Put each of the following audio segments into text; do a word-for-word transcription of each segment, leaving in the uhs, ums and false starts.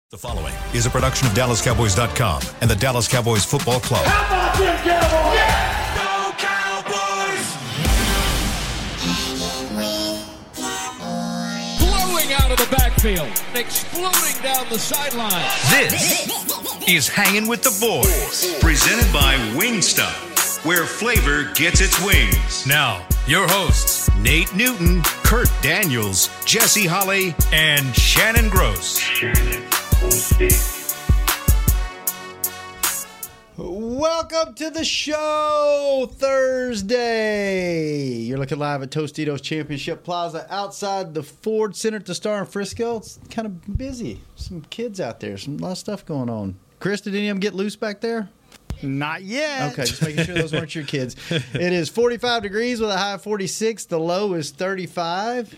The following is a production of Dallas Cowboys dot com and the Dallas Cowboys Football Club. How about them Cowboys? Yeah! Go Cowboys! Blowing out of the backfield, exploding down the sideline. This is Hanging with the Boys, presented by Wingstop, where flavor gets its wings. Now, your hosts, Nate Newton, Kurt Daniels, Jesse Holley, and Shannon Gross. Welcome to the show, Thursday. You're looking live at Tostitos Championship Plaza outside the Ford Center at the Star in Frisco. It's kind of busy. Some kids out there. Some a lot of stuff going on. Chris, did any of them get loose back there? Not yet. Okay, just making sure those weren't your kids. It is forty-five degrees with a high of forty-six. The low is thirty-five.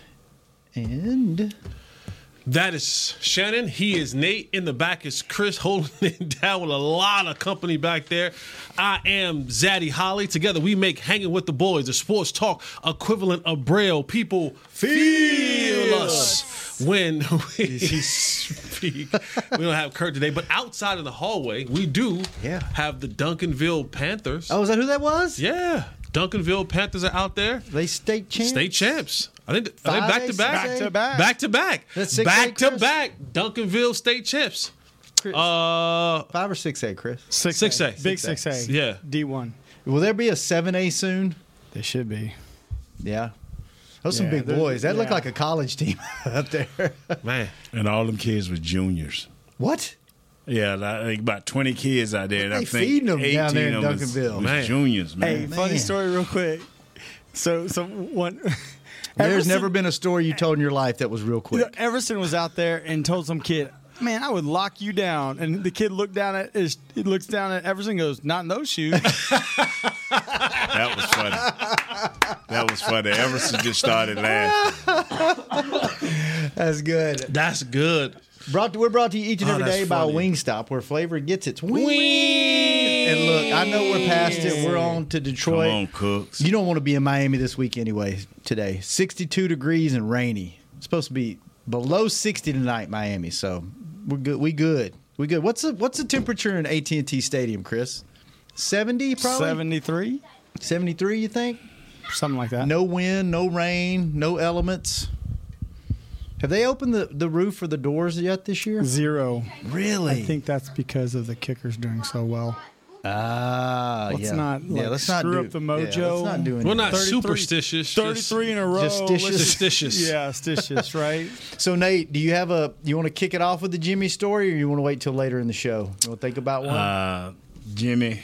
And that is Shannon. He is Nate. In the back is Chris holding it down with a lot of company back there. I am Zaddy Holly. Together we make Hanging with the Boys, the sports talk equivalent of Braille. People feel us when we speak. We don't have Kurt today, but outside of the hallway, we do yeah. have the Duncanville Panthers. Oh, is that who that was? Yeah. Duncanville Panthers are out there. They state champs? State champs. I think are they back to back? Back to back. Back to back. That's six back eight, to Chris? back. Duncanville State champs. Chris. Uh, Five or six A, Chris? Six, Six A. Big six A. Yeah. D one. Will there be a seven A soon? They should be. Yeah. Those some Yeah, big they're- boys. That looked yeah. like a college team up there. man. And all them kids were juniors. What? Yeah, like about twenty kids out there. And What I they think feeding them down there in eighteen of them was- Duncanville? was Man. juniors, man. Hey, funny Man. story real quick. So, so one. There's Everson- never been a story you told in your life that was real You quick. know, Everson was out there and told some kid, "Man, I would lock you down." And the kid looked down at his, he looks down at Everson, and goes, "Not in those shoes." That was funny. That was funny. Everson just started laughing. That's good. That's good. Brought to, we're brought to you each and Oh, every that's day by funny. Wingstop, where flavor gets its wings. And look, I know we're past it. We're on to Come Detroit. on, Cooks. You don't want to be in Miami this week anyway, today. sixty-two degrees and rainy. It's supposed to be below sixty tonight, Miami. So we're good. We good. We good. What's the what's the temperature in A T and T Stadium, Chris? seventy probably? seventy-three, seventy-three, you think? something like that. No wind, no rain, no elements. Have they opened the, the roof or the doors yet this year? Zero. Really? I think that's because of the kickers doing so well. Ah, Let's yeah. not, yeah, like, let's not screw do, up the yeah, let's mojo. not do We're anything. not thirty-three superstitious. thirty-three in a row. Just stitious. Let's- Stitious. Yeah, stitious, right? So, Nate, do you have a? You want to kick it off with the Jimmy story, or you want to wait till later in the show? You want to think about one? Uh, Jimmy.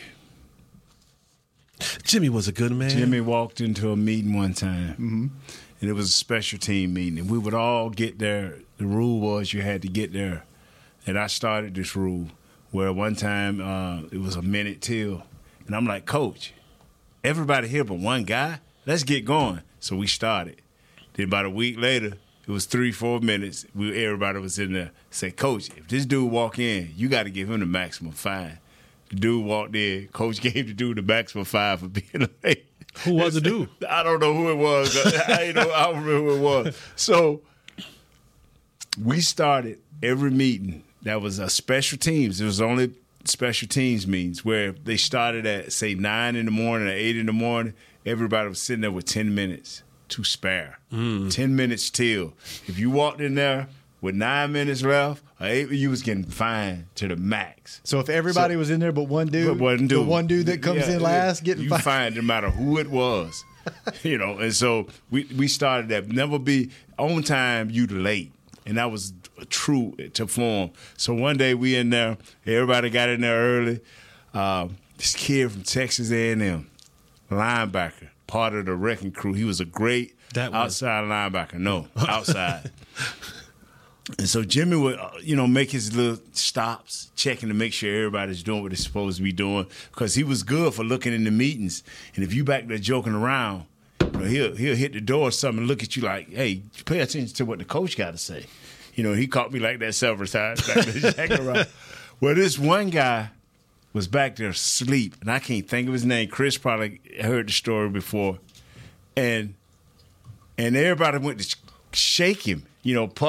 Jimmy was a good man. Jimmy walked into a meeting one time, mm-hmm. and it was a special team meeting. And we would all get there. The rule was you had to get there. And I started this rule where one time uh, it was a minute till. And I'm like, Coach, everybody here but one guy, let's get going. So we started. Then about a week later, it was three, four minutes. We Everybody was in there. Said, Coach, if this dude walk in, you got to give him the maximum fine. The dude walked in. Coach gave the dude the maximum fine for being late. Who was the dude? I don't know who it was. I, you know, I don't remember who it was. So we started every meeting. That was a special teams. It was only special teams meetings where they started at, say, nine in the morning or eight in the morning. Everybody was sitting there with ten minutes to spare. Mm. ten minutes till. If you walked in there with nine minutes left, or eight, you was getting fined to the max. so if everybody so- was in there but one dude, But one dude, the one dude that comes Yeah, in last, getting you fined. fined no matter who it was, you know. And so we we started that. Never be on time. You late, and that was true to form. So one day we in there. Everybody got in there early. Uh, this kid from Texas A and M, linebacker, part of the wrecking crew. He was a great That was- outside linebacker. No, outside. And so Jimmy would, uh, you know, make his little stops, checking to make sure everybody's doing what they're supposed to be doing, because he was good for looking in the meetings. And if you back there joking around, you know, he'll he'll hit the door or something and look at you like, hey, pay attention to what the coach got to say. You know, he caught me like that several times back there checking around. Well, this one guy was back there asleep, and I can't think of his name. Chris probably heard the story before. And and everybody went to sh- shake him, you know, pup,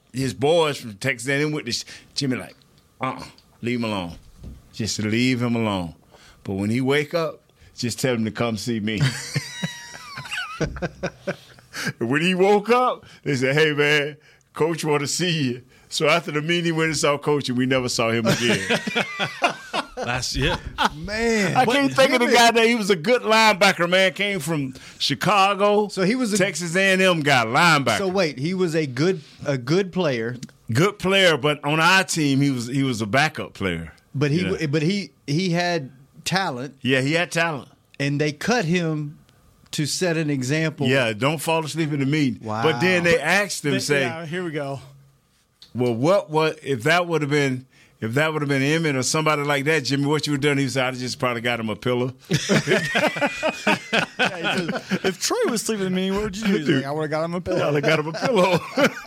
his boys from Texas A and M with this, Jimmy like, uh-uh, leave him alone. Just leave him alone. But when he wake up, just tell him to come see me. When he woke up, they said, hey, man, Coach want to see you. So after the meeting, he went and saw Coach, and we never saw him again. That's it. Man. I can't think of the guy that he was a good linebacker, man. Came from Chicago. So he was a Texas A and M guy, linebacker. So wait, he was a good a good player, good player, but on our team, he was he was a backup player. but he Yeah. but he he had talent, Yeah, he had talent. and they cut him to set an example. Yeah, don't fall asleep in the meeting. Wow. But then they asked him, They- say, yeah, here we go. well, what what if that would have been if that would have been Emmett or somebody like that, Jimmy, what you would have done? He said, I just probably got him a pillow. If Troy was sleeping with me, what would you do? He's like, I would have got him a pillow. I got him a pillow.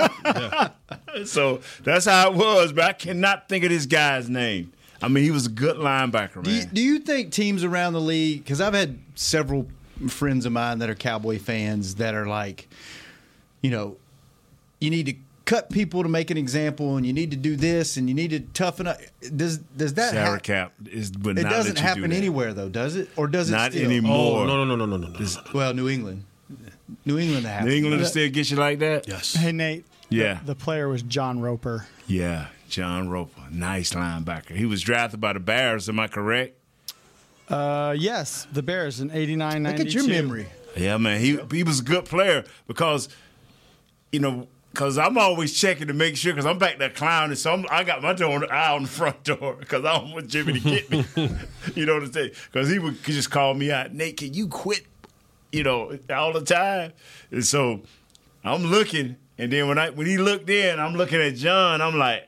So that's how it was, but I cannot think of this guy's name. I mean, he was a good linebacker, Do you, man. do you think teams around the league? Because I've had several friends of mine that are Cowboy fans that are like, you know, you need to cut people to make an example, and you need to do this, and you need to toughen up. Does does that Sarah hap- Cap is would It not doesn't let you do happen that. anywhere though, does it? Or does it Not still? anymore. Oh, no, no, no, no, no, no, no. Well, New England, New England, that New happens. England will still get you like that? Yes. Hey, Nate. Yeah. The, the player was John Roper. Yeah, John Roper, nice linebacker. He was drafted by the Bears. Am I correct? Uh, yes, the Bears in eighty-nine Look ninety-two. at your memory. Yeah, man. He he was a good player because, you know, because I'm always checking to make sure because I'm back there clowning. So I'm, I got my door on the, eye on the front door because I don't want Jimmy to get me. You know what I'm saying? Because he would just call me out, Nate, can you quit? You know, all the time. And so I'm looking, and then when I when he looked in, I'm looking at John. I'm like,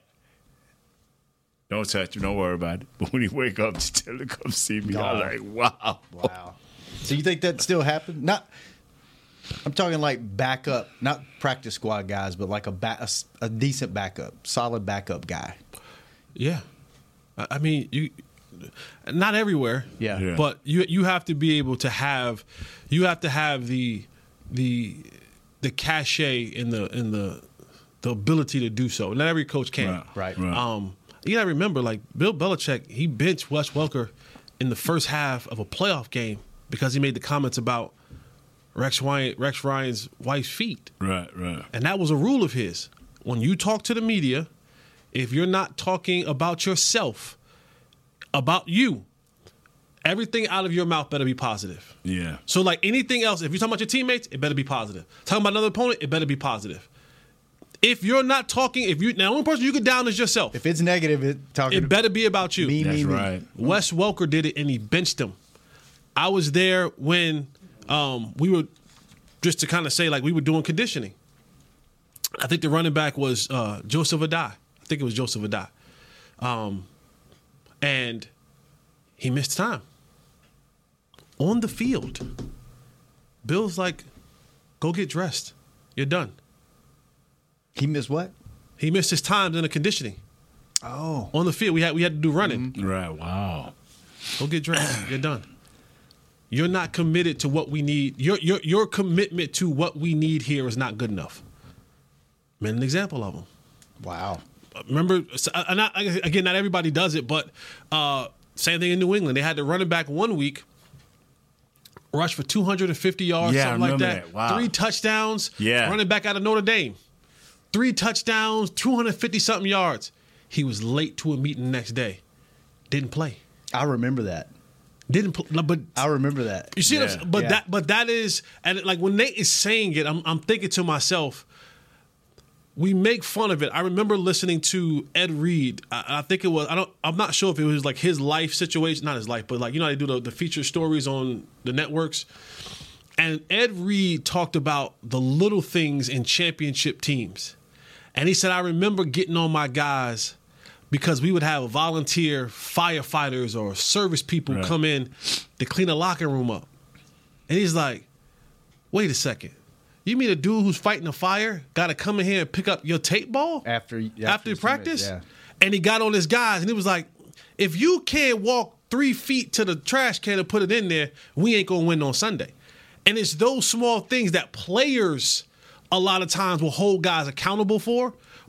don't touch him. Don't worry about it. But when he wake up, just tell him to come see me. I was like, wow. Wow. So you think that still happened? Not. I'm talking like backup, not practice squad guys, but like a, ba- a, s- a decent backup, solid backup guy. Yeah, I I mean, you not everywhere. Yeah. Yeah. but you you have to be able to have you have to have the the the cachet in the in the the ability to do so. Not every coach can. Right. Right. Right. Um, you gotta remember, like Bill Belichick, he benched Wes Welker in the first half of a playoff game because he made the comments about Rex Ryan, Rex Ryan's wife's feet. Right, right. And that was a rule of his. When you talk to the media, if you're not talking about yourself, about you, everything out of your mouth better be positive. Yeah. So, like anything else, if you're talking about your teammates, it better be positive. Talking about another opponent, it better be positive. If you're not talking, if you now the only person you get down is yourself. If it's negative, it talking. It better be about you. Me, That's me, me. right. Wes Welker did it, and he benched him. I was there when um, we were, just to kind of say, like, we were doing conditioning. I think the running back was uh, Joseph Adai. I think it was Joseph Adai. Um, and he missed time. On the field, Bill's like, go get dressed. You're done. He missed what? He missed his times in the conditioning. Oh, On the field, we had we had to do running. Right. Wow. Go get dressed. You're done. You're not committed to what we need. Your your your commitment to what we need here is not good enough. Made an example of him. wow. Remember, so, uh, not, again, not everybody does it, but uh, same thing in New England. They had the running back one week rush for two hundred fifty yards, Yeah, I something like remember that. that. Wow. Three touchdowns. Yeah. Running back out of Notre Dame. Three touchdowns, two hundred fifty something yards. He was late to a meeting the next day. Didn't play. I remember that. Didn't play. But I remember that. you see, what I'm Yeah. saying? But Yeah. that, but that is, and like when Nate is saying it, I'm, I'm thinking to myself, we make fun of it. I remember listening to Ed Reed. I, I think it was. I don't. I'm not sure if it was like his life situation, not his life, but like you know, they do the, the feature stories on the networks. And Ed Reed talked about the little things in championship teams, and he said, I remember getting on my guys because we would have volunteer firefighters or service people Right. come in to clean the locker room up. And he's like, wait a second. You mean a dude who's fighting a fire got to come in here and pick up your tape ball After after, after his practice? teammates, And he got on his guys and he was like, if you can't walk three feet to the trash can and put it in there, we ain't going to win on Sunday. And it's those small things that players a lot of times will hold guys accountable for,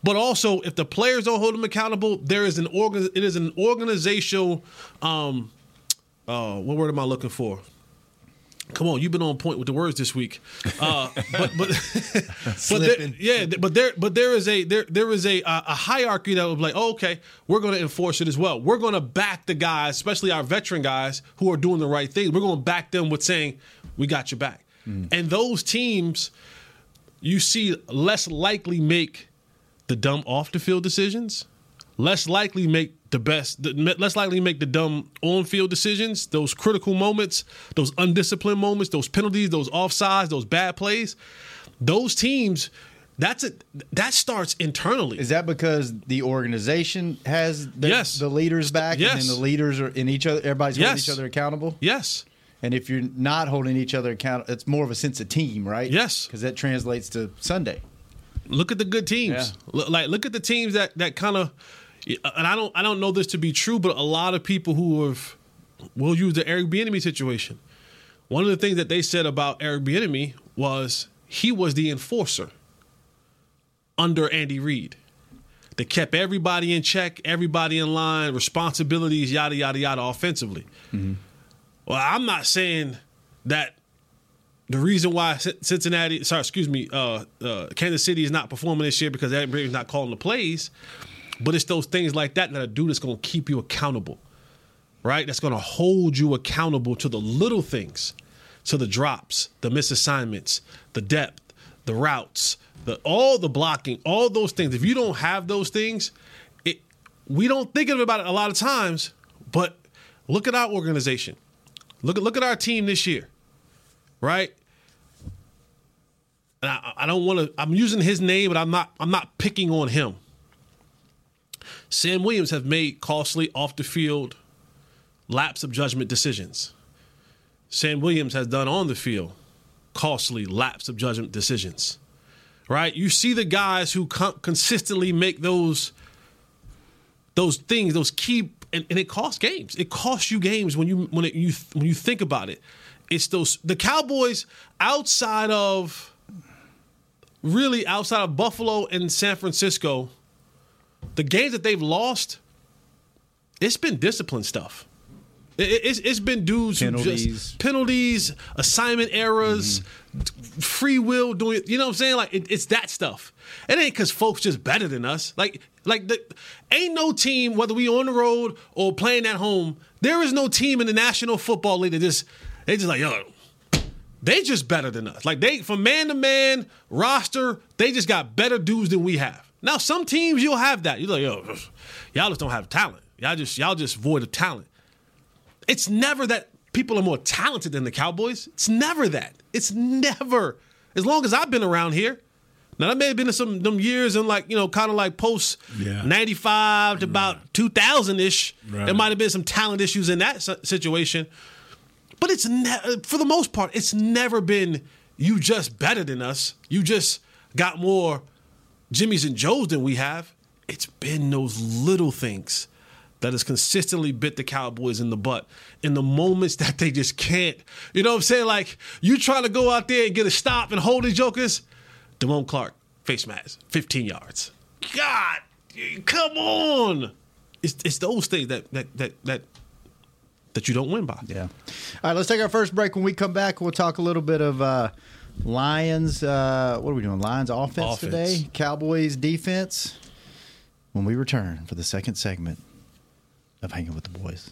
But also, if the players don't hold them accountable, there is an organ. It is an organizational. Um, uh, what word am I looking for? Come on, you've been on point with the words this week. Uh, but but, but there, yeah, but there but there is a there there is a a hierarchy that will be like, oh, okay, we're going to enforce it as well. We're going to back the guys, especially our veteran guys who are doing the right thing. We're going to back them with saying, we got your back. Mm. And those teams, you see, less likely make the dumb off the field decisions, less likely make the best, the, less likely make the dumb on-field decisions, those critical moments, those undisciplined moments, those penalties, those offsides, those bad plays. Those teams, that's it. That starts internally. Is that because the organization has the, yes. the leaders back, yes. and then the leaders are in each other? Everybody's yes. holding each other accountable. Yes. And if you're not holding each other accountable, it's more of a sense of team, right? Yes. Because that translates to Sunday. Look at the good teams. Yeah. Like look at the teams that that kind of. And I don't I don't know this to be true, but a lot of people who have will use the Eric Bieniemy situation. One of the things that they said about Eric Bieniemy was he was the enforcer under Andy Reid. They kept everybody in check, everybody in line, responsibilities, yada yada yada, offensively. Mm-hmm. Well, I'm not saying that the reason why Cincinnati, sorry, excuse me, uh, uh, Kansas City is not performing this year because Eric Bieniemy is not calling the plays. But it's those things like that that a dude that's going to keep you accountable, right? That's going to hold you accountable to the little things, to the drops, the misassignments, the depth, the routes, the all the blocking, all those things. If you don't have those things, it we don't think about it a lot of times. But look at our organization. Look at look at our team this year, right? And I, I don't want to. I'm using his name, but I'm not. I'm not picking on him. Sam Williams have made costly off-the-field lapse of judgment decisions. Sam Williams has done on the field costly lapse of judgment decisions, right? You see the guys who con- consistently make those those things, those key, and, and it costs games. It costs you games when you when it, you when you think about it. It's those the Cowboys outside of really outside of Buffalo and San Francisco. The games that they've lost, it's been discipline stuff. It, it's, it's been dudes penalties. who just penalties, assignment errors, mm-hmm. free will doing. You know what I'm saying? Like it, it's that stuff. It ain't because folks just better than us. Like like the, ain't no team, whether we on the road or playing at home. There is no team in the National Football League that just they just like yo. They just better than us. Like they from man to man roster, they just got better dudes than we have. Now, some teams you'll have that. You're like, yo, y'all just don't have talent. Y'all just y'all just void of talent. It's never that people are more talented than the Cowboys. It's never that. It's never. As long as I've been around here. Now, that may have been in some them years in like, you know, kind of like post yeah. ninety-five to about right. two thousand-ish. Right. There might have been some talent issues in that situation. But it's ne- for the most part, it's never been you just better than us. You just got more Jimmys and Joes than we have. It's been those little things that has consistently bit the Cowboys in the butt in the moments that they just can't. You know what I'm saying? Like, you trying to go out there and get a stop and hold the jokers. Damone Clark, face mask, fifteen yards. God, come on. It's it's those things that that that that that you don't win by. Yeah. All right, let's take our first break. When we come back, we'll talk a little bit of uh, Lions, uh, what are we doing? Lions offense, offense today, Cowboys defense. When we return for the second segment of Hanging with the Boys.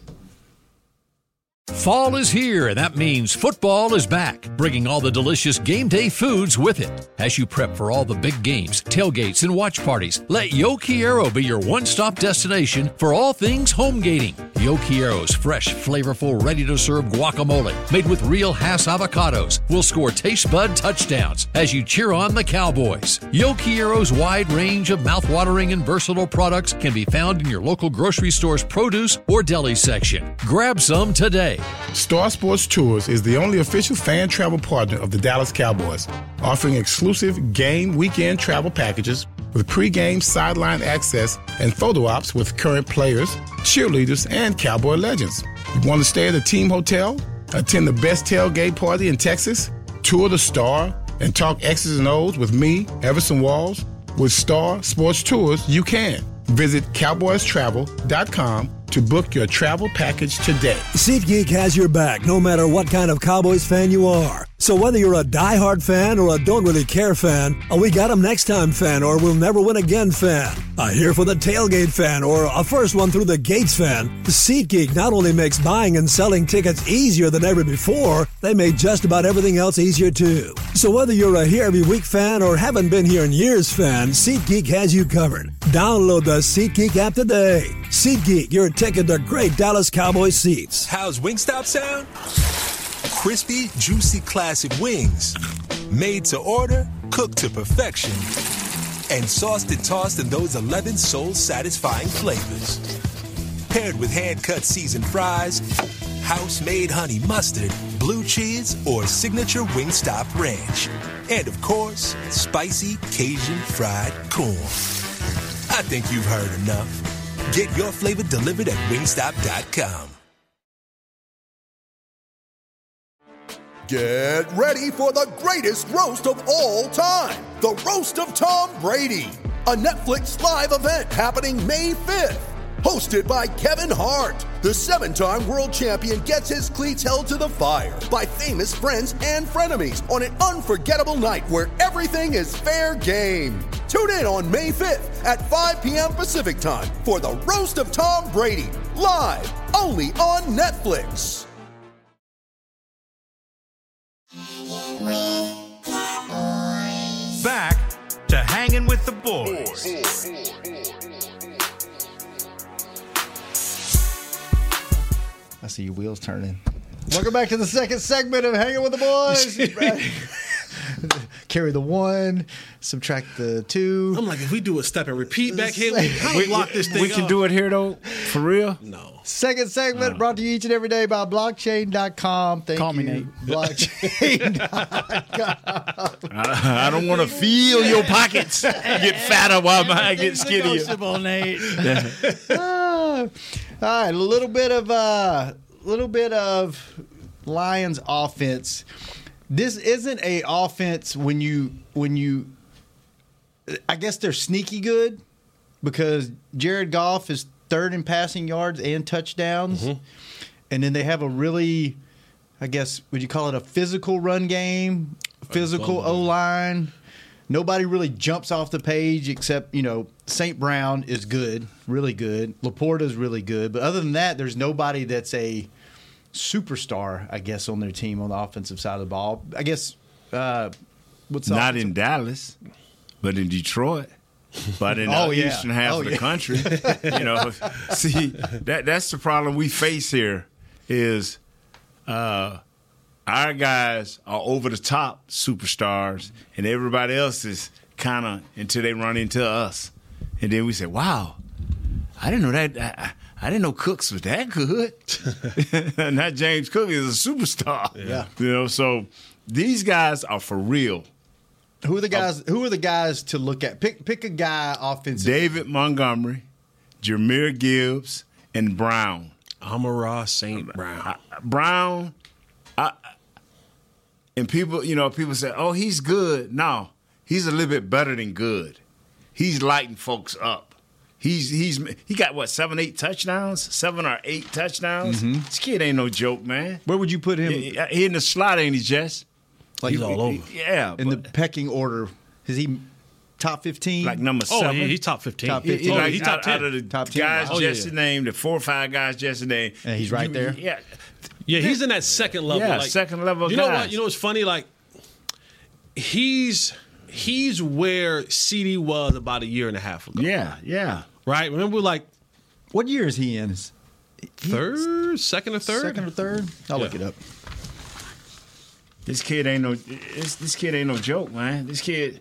Fall is here, and that means football is back, bringing all the delicious game day foods with it. As you prep for all the big games, tailgates, and watch parties, let Yo Quiero be your one-stop destination for all things home gating. Yo Quiero's fresh, flavorful, ready-to-serve guacamole, made with real Hass avocados, will score taste bud touchdowns as you cheer on the Cowboys. Yo Quiero's wide range of mouthwatering and versatile products can be found in your local grocery store's produce or deli section. Grab some today. Star Sports Tours is the only official fan travel partner of the Dallas Cowboys, offering exclusive game weekend travel packages with pre-game sideline access and photo ops with current players, cheerleaders, and Cowboy legends. You want to stay at a team hotel, attend the best tailgate party in Texas, tour the Star, and talk X's and O's with me, Everson Walls? With Star Sports Tours, you can. Visit cowboys travel dot com to book your travel package today. SeatGeek has your back no matter what kind of Cowboys fan you are. So whether you're a diehard fan or a don't really care fan, a we got 'em next time fan or we'll never win again fan, a here for the tailgate fan or a first one through the gates fan, SeatGeek not only makes buying and selling tickets easier than ever before, they make just about everything else easier too. So whether you're a here every week fan or haven't been here in years fan, SeatGeek has you covered. Download the SeatGeek app today. SeatGeek, your ticket to great Dallas Cowboys seats. How's Wingstop sound? Crispy, juicy, classic wings. Made to order, cooked to perfection. And sauced and tossed in those eleven soul-satisfying flavors. Paired with hand-cut seasoned fries, house-made honey mustard, blue cheese, or signature Wingstop ranch. And, of course, spicy Cajun fried corn. I think you've heard enough. Get your flavor delivered at wingstop dot com. Get ready for the greatest roast of all time, the Roast of Tom Brady, a Netflix live event happening May fifth. Hosted by Kevin Hart, the seven-time world champion gets his cleats held to the fire by famous friends and frenemies on an unforgettable night where everything is fair game. Tune in on May fifth at five p.m. Pacific time for the Roast of Tom Brady, live only on Netflix. Back to Hanging with the Boys. I see your wheels turning. Welcome back to the second segment of Hanging with the Boys. Carry the one, subtract the two. I'm like, if we do a step and repeat back here, we can lock this thing We can up. do it here, though, for real? No. Second segment No. brought to you each and every day by blockchain dot com. Thank Call you. me, Nate. blockchain dot com. I, I don't want to feel your pockets get fatter while mine get skinnier. Negotiable, Nate. Ah. All right, a little bit of uh, little bit of Lions offense. This isn't a offense when you when you. I guess they're sneaky good because Jared Goff is third in passing yards and touchdowns, Mm-hmm. and then they have a really, I guess, would you call it a physical run game, physical O line. Nobody really jumps off the page except, you know, Saint Brown is good, really good. Laporta's really good. But other than that, there's nobody that's a superstar, I guess, on their team on the offensive side of the ball. I guess, uh, what's the Not offensive- in Dallas, but in Detroit. But in Oh, the yeah. eastern half Oh, of the yeah. country, you know, see that that's the problem we face here is uh, our guys are over the top superstars, and everybody else is kind of until they run into us, and then we say, "Wow, I didn't know that. I, I didn't know Cooks was that good." Not James Cook is a superstar. Yeah. You know, so these guys are for real. Who are the guys? Who are the guys to look at? Pick pick a guy offensive. David Montgomery, Jahmyr Gibbs, and Brown. Amon-Ra Saint Brown. I, Brown, I, and people, you know, people say, "Oh, he's good." No, he's a little bit better than good. He's lighting folks up. He's he's he got what seven, eight touchdowns, seven or eight touchdowns. Mm-hmm. This kid ain't no joke, man. Where would you put him? He, he in the slot, ain't he, Jess? Like He's all over. Yeah, in the but- pecking order. Is he top fifteen? like number Oh, seven. yeah, he's top fifteen. Top He- he fifteen. Oh, like he's top out, ten. out of the Top ten, guys wow. Oh, yeah, Jesse yeah. named, the four or five guys Jesse named. And he's right You- there? Yeah. Yeah, he's in that second level. Yeah, like, second level You know guys. what? You know what's funny? Like he's he's where C D was about a year and a half ago. Yeah, yeah. Right? Remember, like What year is he in? Is he third, second or third? Second or third? I'll look Yeah. it up. This kid ain't no. This, this kid ain't no joke, man. This kid.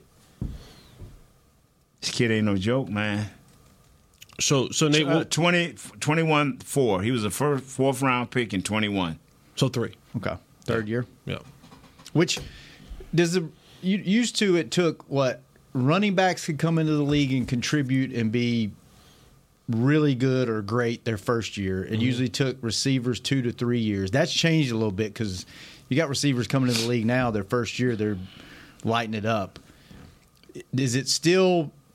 This kid ain't no joke, man. So, so Nate, Uh, what- twenty, twenty-one, four. He was a first, fourth round pick in twenty-one. so three. Okay, third year. Yeah. Which does the you, used to it took what running backs could come into the league and contribute and be really good or great their first year. It Mm-hmm. usually took receivers two to three years. That's changed a little bit because you got receivers coming into the league now. Their first year, they're lighting it up. Is it still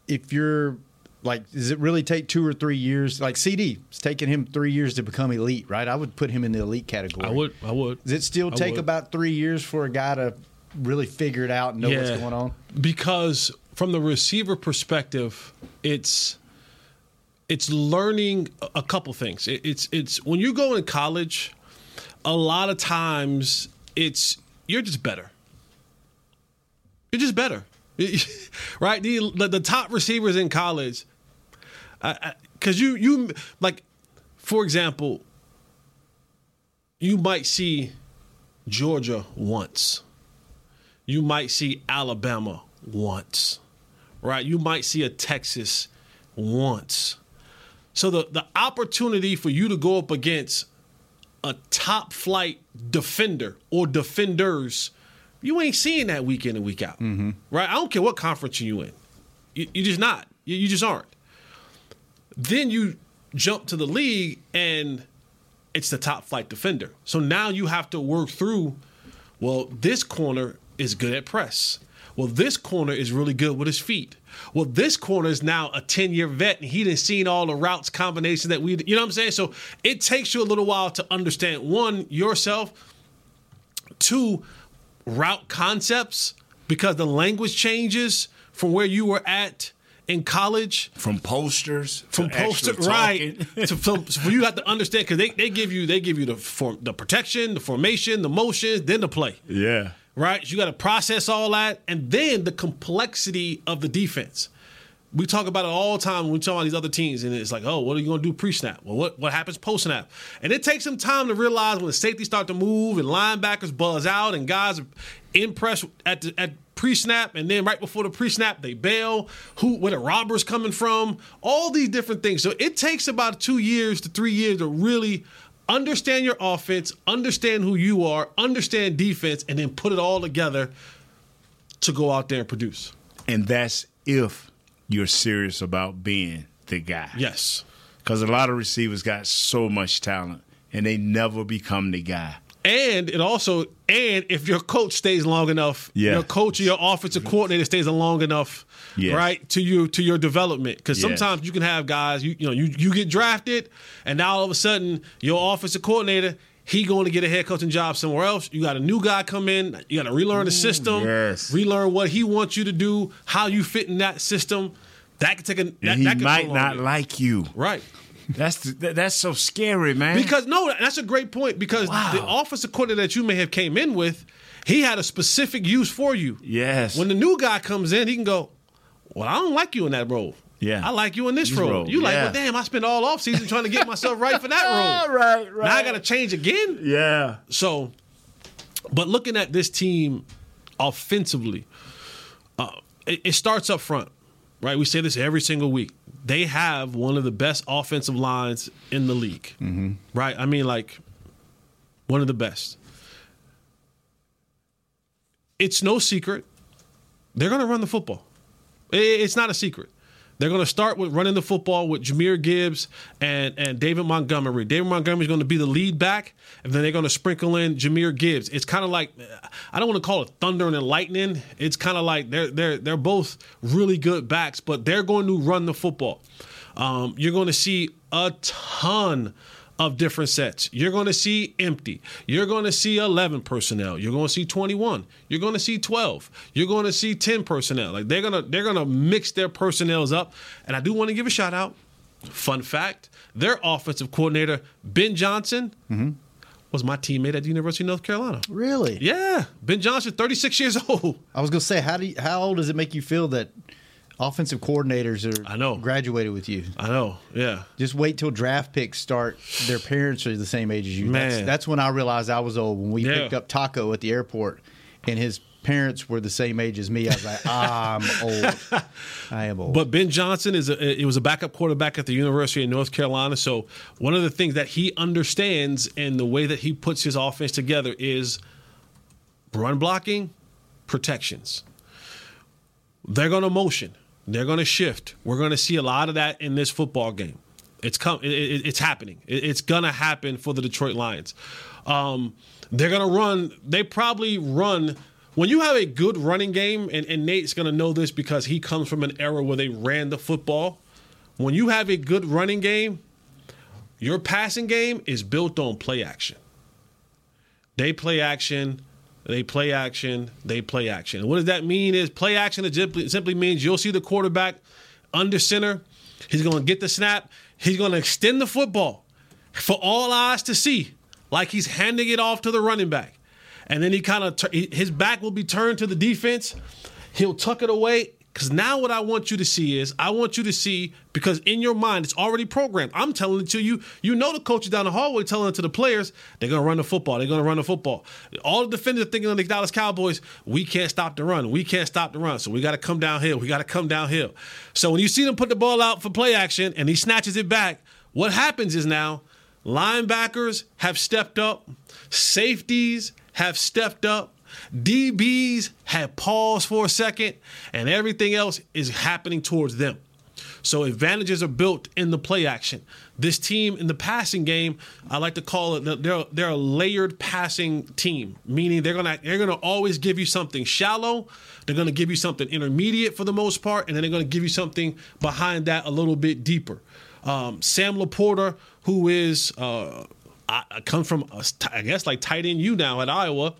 if you're like, does it really take two or three years? Like C D, it's taken him three years to become elite, right? I would put him in the elite category. I would. I would. Does it still I take would. about three years for a guy to really figure it out and know yeah, what's going on? Because from the receiver perspective, it's it's learning a couple things. It, it's it's when you go in college, a lot of times it's you're just better. You're just better, right? The, the, the top receivers in college, because you you like, for example, you might see Georgia once. You might see Alabama once, right? You might see a Texas once. So the, the opportunity for you to go up against a top flight defender or defenders, you ain't seeing that week in and week out, mm-hmm. right? I don't care what conference you in. You, you're just not. You, you just aren't. Then you jump to the league and it's the top flight defender. So now you have to work through, well, this corner is good at press. Well, this corner is really good with his feet. Well, this corner is now a ten-year vet, and he done seen all the routes combinations that we, you know what I'm saying? So it takes you a little while to understand, one, yourself, two, route concepts, because the language changes from where you were at in college. From posters, from posters, right? to, from, so you have to understand, because they, they give you they give you the form, the protection, the formation, the motions, then the play. Yeah. Right? You got to process all that. And then the complexity of the defense. We talk about it all the time when we talk about these other teams. And it's like, oh, what are you going to do pre-snap? Well, what, what happens post-snap? And it takes some time to realize when the safeties start to move and linebackers buzz out and guys are impressed at, the, at pre-snap. And then right before the pre-snap, they bail. Who, where the robbers coming from? All these different things. So it takes about two years to three years to really understand your offense, understand who you are, understand defense, and then put it all together to go out there and produce. And that's if you're serious about being the guy. Yes. Because a lot of receivers got so much talent, and they never become the guy. And it also, and if your coach stays long enough, yeah. your coach or your offensive coordinator stays long enough, yes. right, to you to your development. Because yes. sometimes you can have guys, you you know, you, you get drafted, and now all of a sudden your offensive coordinator, he going to get a head coaching job somewhere else. You got a new guy come in, you got to relearn the system, yes. relearn what he wants you to do, how you fit in that system. That could take a. That, he that could might not like you, right? That's the, that's so scary, man. Because no, that's a great point. Because wow. the offensive coordinator that you may have came in with, he had a specific use for you. Yes. When the new guy comes in, he can go, "Well, I don't like you in that role. Yeah, I like you in this role. role. You yeah. like, well, damn, I spent all offseason trying to get myself right for that role. right, right. Now I got to change again. Yeah. So, but looking at this team offensively, uh, it, it starts up front. Right, we say this every single week. They have one of the best offensive lines in the league. Mm-hmm. Right? I mean, like, one of the best. It's no secret. They're going to run the football. It's not a secret. They're going to start with running the football with Jahmyr Gibbs and, and David Montgomery. David Montgomery is going to be the lead back, and then they're going to sprinkle in Jahmyr Gibbs. It's kind of like, I don't want to call it thunder and lightning. It's kind of like they're they're they're both really good backs, but they're going to run the football. Um, you're going to see a ton of different sets. You're going to see empty. You're going to see eleven personnel. You're going to see twenty-one. You're going to see twelve. You're going to see ten personnel. Like they're going to they're going to mix their personnels up. And I do want to give a shout out. Fun fact, their offensive coordinator, Ben Johnson, mm-hmm. was my teammate at the University of North Carolina. Really? Yeah. Ben Johnson, thirty-six years old. I was going to say, how do you, how old does it make you feel that offensive coordinators are I know. graduated with you? I know, yeah. Just wait till draft picks start. Their parents are the same age as you. Man. That's, that's when I realized I was old. When we yeah. picked up Taco at the airport, and his parents were the same age as me, I was like, I'm old. I am old. But Ben Johnson is a, it was a backup quarterback at the University of North Carolina. So one of the things that he understands and the way that he puts his offense together is run blocking, protections. They're going to motion. They're going to shift. We're going to see a lot of that in this football game. It's come. It, it, it's happening. It, it's going to happen for the Detroit Lions. Um, they're going to run. They probably run when you have a good running game, and, and Nate's going to know this because he comes from an era where they ran the football. When you have a good running game, your passing game is built on play action. They play action, they play action, they play action. And what does that mean is play action it simply, simply means you'll see the quarterback under center. He's going to get the snap. He's going to extend the football for all eyes to see, like he's handing it off to the running back. And then he kind of, his back will be turned to the defense. He'll tuck it away. Because now what I want you to see is, I want you to see, because in your mind, it's already programmed. I'm telling it to you. You know the coaches down the hallway telling it to the players, they're going to run the football. They're going to run the football. All the defenders are thinking of the Dallas Cowboys, we can't stop the run. We can't stop the run. So we got to come downhill. We got to come downhill. So when you see them put the ball out for play action and he snatches it back, what happens is now linebackers have stepped up. Safeties have stepped up. D Bs have paused for a second, and everything else is happening towards them. So advantages are built in the play action. This team in the passing game, I like to call it, they're, they're a layered passing team, meaning they're gonna they're gonna always give you something shallow, they're gonna give you something intermediate for the most part, and then they're gonna give you something behind that a little bit deeper. Um, Sam Laporta, who is uh, I, I come from a, I guess like tight end U now at Iowa.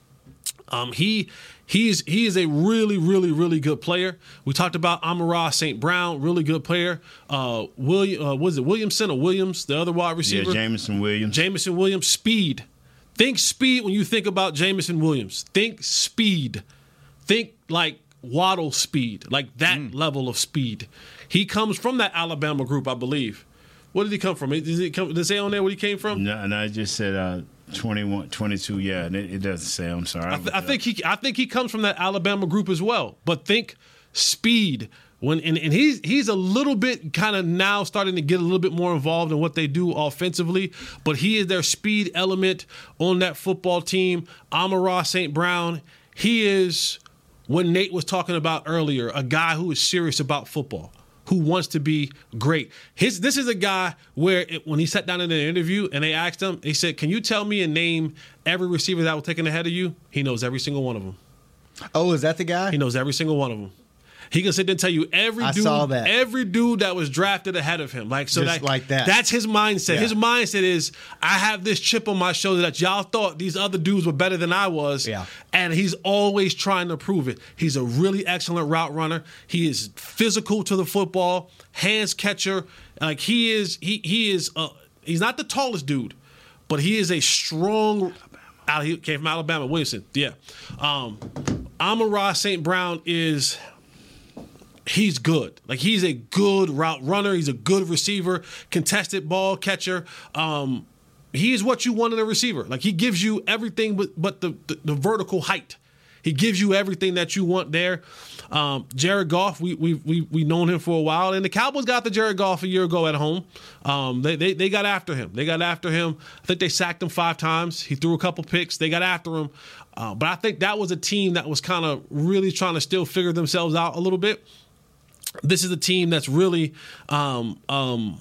Um, he he's he is a really really really good player. We talked about Amon-Ra Saint Brown, really good player. Uh, William, uh, was it Williamson or Williams, the other wide receiver? Yeah, Jameson Williams. Jameson Williams, speed. Think speed when you think about Jameson Williams. Think speed. Think like Waddle speed, like that mm. level of speed. He comes from that Alabama group, I believe. Where did he come from? Did it come? Did it say on there where he came from? No, and I just said. Uh, twenty-one, twenty-two, yeah, it, it doesn't say. I'm sorry. I, th- I think he, I think he comes from that Alabama group as well. But think speed when, and, and he's he's a little bit kind of now starting to get a little bit more involved in what they do offensively. But he is their speed element on that football team. Amon-Ra Saint Brown, he is what Nate was talking about earlier, a guy who is serious about football, who wants to be great. His This is a guy where it, when he sat down in an interview and they asked him, he said, can you tell me and name every receiver that was taken ahead of you? He knows every single one of them. Oh, is that the guy? He knows every single one of them. He can sit there and tell you every I dude, saw that. every dude that was drafted ahead of him. Like so, Just that, like that. That's his mindset. Yeah. His mindset is, I have this chip on my shoulder that y'all thought these other dudes were better than I was. Yeah. And he's always trying to prove it. He's a really excellent route runner. He is physical to the football, hands catcher. Like he is, he he is. Uh, he's not the tallest dude, but he is a strong. Out he came from Alabama, Wilson. Yeah. Um, Amon-Ra Saint Brown is. He's good. Like, he's a good route runner. He's a good receiver, contested ball catcher. Um, he is what you want in a receiver. Like, he gives you everything but, but the, the, the vertical height. He gives you everything that you want there. Um, Jared Goff, we, we, we, we've known him for a while. And the Cowboys got the Jared Goff a year ago at home. Um, they, they, they got after him. They got after him. I think they sacked him five times. He threw a couple picks. They got after him. Uh, but I think that was a team that was kind of really trying to still figure themselves out a little bit. This is a team that's really um, um,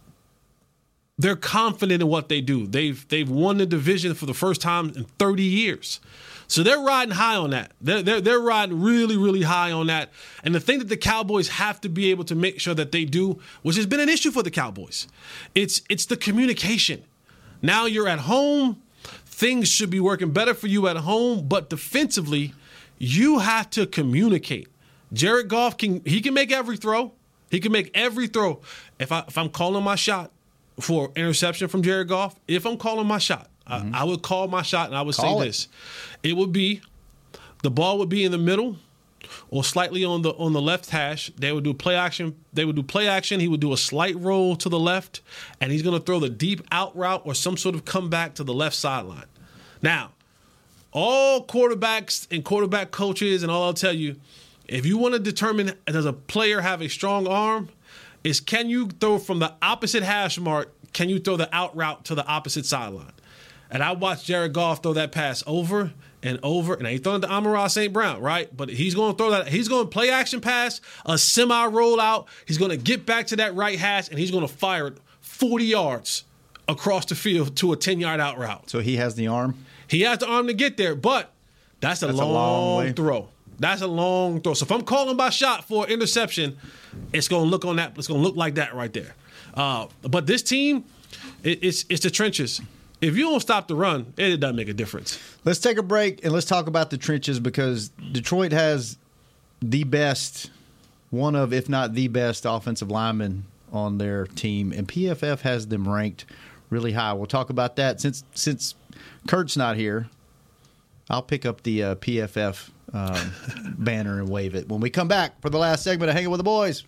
they're confident in what they do. They've they've won the division for the first time in thirty years. So they're riding high on that. They're, they're, they're riding really, really high on that. And the thing that the Cowboys have to be able to make sure that they do, which has been an issue for the Cowboys, it's it's the communication. Now you're at home. Things should be working better for you at home. But defensively, you have to communicate. Jared Goff can he can make every throw. He can make every throw. If I if I'm calling my shot for interception from Jared Goff, if I'm calling my shot, mm-hmm. I, I would call my shot and I would call say it. this. It would be the ball would be in the middle or slightly on the on the left hash. They would do play action. They would do play action. He would do a slight roll to the left, and he's going to throw the deep out route or some sort of comeback to the left sideline. Now, all quarterbacks and quarterback coaches and all I'll tell you, if you want to determine does a player have a strong arm, is can you throw from the opposite hash mark, can you throw the out route to the opposite sideline? And I watched Jared Goff throw that pass over and over, and he's throwing it to Amon-Ra Saint Brown, right? But he's going to throw that. He's going to play action pass, a semi rollout. He's going to get back to that right hash, and he's going to fire it forty yards across the field to a ten-yard out route. So he has the arm? He has the arm to get there, but That's a That's a long, long way. throw. That's a long throw. So if I'm calling my shot for interception, it's gonna look on that. It's gonna look like that right there. Uh, but this team, it, it's it's the trenches. If you don't stop the run, it doesn't make a difference. Let's take a break and let's talk about the trenches because Detroit has the best, one of, if not the best, offensive linemen on their team, and P F F has them ranked really high. We'll talk about that. Since since Kurt's not here, I'll pick up the uh, P F F um, banner and wave it when we come back for the last segment of Hanging with the Boys.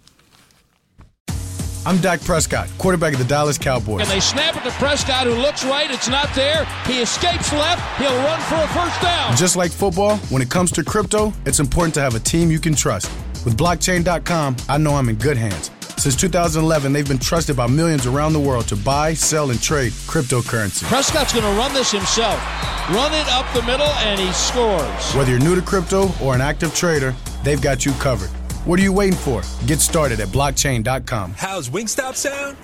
I'm Dak Prescott, quarterback of the Dallas Cowboys. And they snap it to Prescott, who looks right. It's not there. He escapes left. He'll run for a first down. Just like football, when it comes to crypto, it's important to have a team you can trust. With blockchain dot com, I know I'm in good hands. Since two thousand eleven, they've been trusted by millions around the world to buy, sell, and trade cryptocurrency. Prescott's going to run this himself. Run it up the middle, and he scores. Whether you're new to crypto or an active trader, they've got you covered. What are you waiting for? Get started at blockchain dot com. How's Wingstop sound?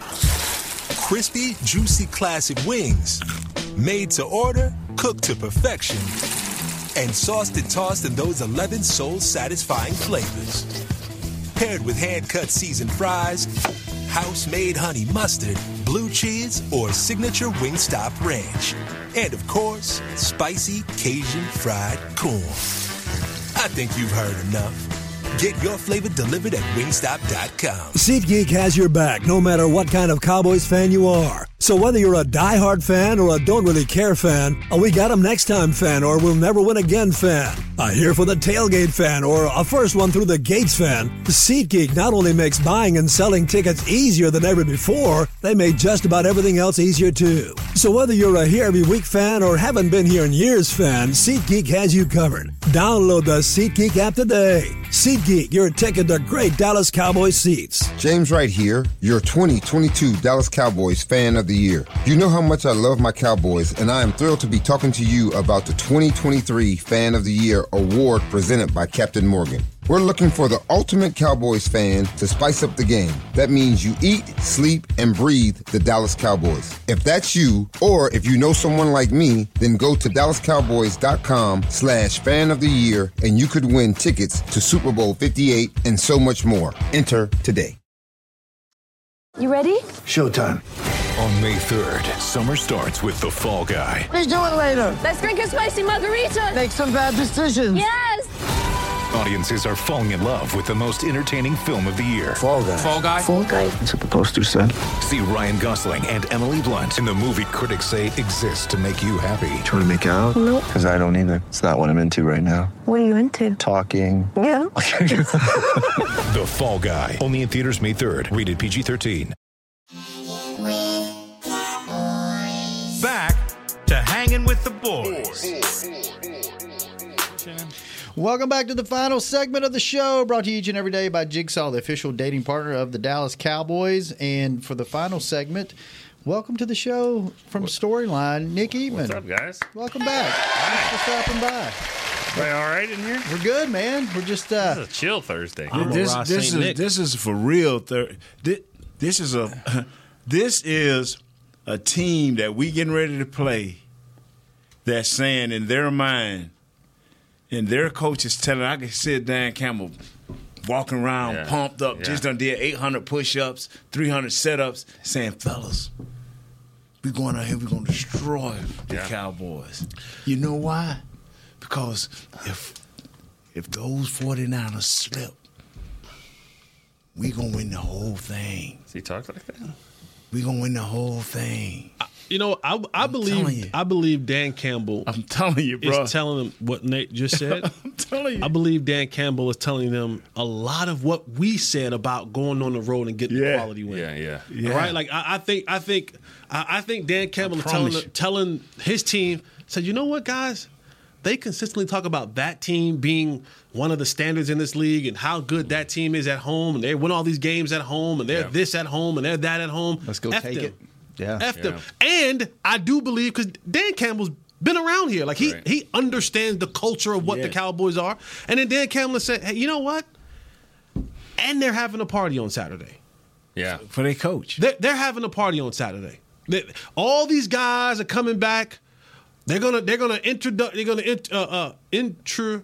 Crispy, juicy, classic wings. Made to order, cooked to perfection. And sauced and tossed in those eleven soul-satisfying flavors. Paired with hand-cut seasoned fries, house-made honey mustard, blue cheese, or signature Wingstop ranch. And, of course, spicy Cajun fried corn. I think you've heard enough. Get your flavor delivered at wingstop dot com. SeatGeek has your back no matter what kind of Cowboys fan you are. So whether you're a diehard fan or a don't really care fan, a we got 'em next time fan or we'll never win again fan, a here for the tailgate fan or a first one through the gates fan, SeatGeek not only makes buying and selling tickets easier than ever before, they made just about everything else easier too. So whether you're a here every week fan or haven't been here in years fan, SeatGeek has you covered. Download the SeatGeek app today. SeatGeek, your ticket to great Dallas Cowboys seats. James Wright here, your twenty twenty-two Dallas Cowboys Fan of the Year. You know how much I love my Cowboys, and I am thrilled to be talking to you about the twenty twenty-three Fan of the Year award presented by Captain Morgan. We're looking for the ultimate Cowboys fan to spice up the game. That means you eat, sleep, and breathe the Dallas Cowboys. If that's you, or if you know someone like me, then go to dallas cowboys dot com slash fan of the year and you could win tickets to Super Bowl fifty-eight and so much more. Enter today. You ready? Showtime. On May third, summer starts with The Fall Guy. Let's do it later. Let's drink a spicy margarita. Make some bad decisions. Yes. Audiences are falling in love with the most entertaining film of the year. Fall Guy. Fall Guy. Fall Guy. That's what the poster said. See Ryan Gosling and Emily Blunt in the movie critics say exists to make you happy. Trying to make it out? Nope. Because I don't either. It's not what I'm into right now. What are you into? Talking. Yeah. The Fall Guy. Only in theaters May third. Rated P G thirteen. Back to Hanging with the Boys. Welcome back to the final segment of the show, brought to you each and every day by Jigsaw, the official dating partner of the Dallas Cowboys. And for the final segment, welcome to the show from Storyline, Nick Eatman. What's up, guys? Welcome back. Thanks for stopping by. Everybody all right in here? We're good, man. We're just uh, this is a chill Thursday. This, this is this is for real. Thir- this, this is a this is a team that we getting ready to play. That's saying in their mind. And their coach is telling, I can see Dan Campbell walking around yeah. pumped up, yeah. just done did eight hundred push-ups, three hundred sit-ups, saying, fellas, we're going out here, we're going to destroy the yeah. Cowboys. You know why? Because if if those 49ers slip, we're going to win the whole thing. Does he talk like that? We're going to win the whole thing. I, you know, I, I believe I believe Dan Campbell I'm telling you, bro. is telling them what Nate just said. I'm telling you. I believe Dan Campbell is telling them a lot of what we said about going on the road and getting yeah. the quality win. Yeah, yeah. yeah. Right? Like I, I think I think I, I think Dan Campbell is telling you. telling his team, said, you know what, guys? They consistently talk about that team being one of the standards in this league and how good that team is at home, and they win all these games at home, and they're yeah. this at home, and they're that at home. Let's go F take them. it. Yeah. F yeah. them. And I do believe, because Dan Campbell's been around here. Like, he, right. he understands the culture of what yeah. the Cowboys are. And then Dan Campbell said, hey, you know what? And they're having a party on Saturday. Yeah. For their coach. They're, they're having a party on Saturday. They, all these guys are coming back. They're gonna they're gonna introduce they're gonna int, uh, uh, introduce